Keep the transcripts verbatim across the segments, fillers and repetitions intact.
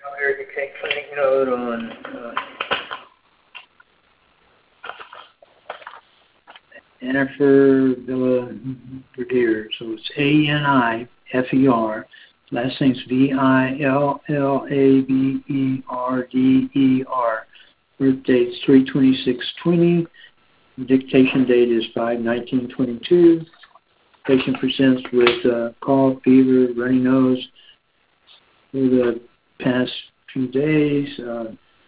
Hurricane clinic note on uh, Jennifer Villaverdier. So it's A N I F E R. Last name's V I L L A B E R D E R. Birth date's three twenty-six twenty. Dictation date is five nineteen twenty-two. Patient presents with uh, cough, fever, runny nose for the past few days. Uh,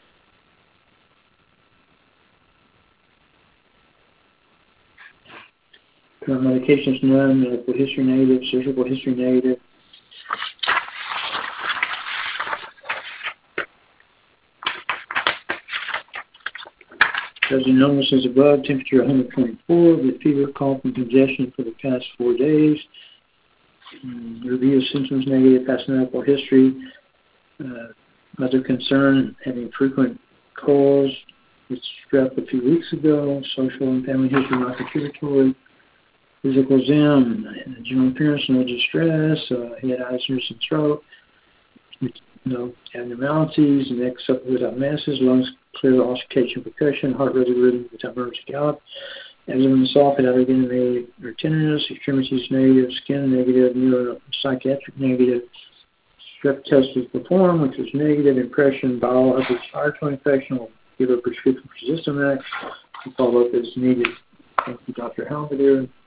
current medications none. Medical history negative. Surgical history negative. Does the illness is above, temperature one hundred point four, with fever, cough, and congestion for the past four days. Um, review of symptoms negative, past medical history. Uh, other concern, having frequent colds with strep a few weeks ago. Social and family history not contributory. Physical exam, general appearance, no distress. Uh, head, eyes, ears, and throat. No abnormalities, neck supple without masses, lungs clear, auscultation, percussion, heart rate rhythm without emergency gallop, abdomen soft without negative or tenderness, extremities negative, skin negative, neuropsychiatric negative, strep test was performed, which was negative, impression, bowel, upper respiratory infection, will give a prescription for Zystamax, follow up as needed. Thank you, Doctor Halberdier.